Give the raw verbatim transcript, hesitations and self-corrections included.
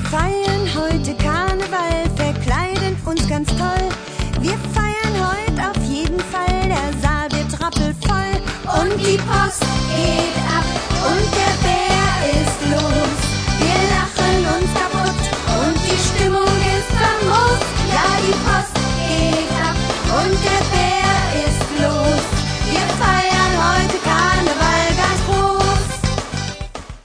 feiern heute Karneval, verkleiden uns ganz toll. Wir feiern heute auf jeden Fall, der Saal wird rappelvoll. Und die Post geht ab und der Bär ist los.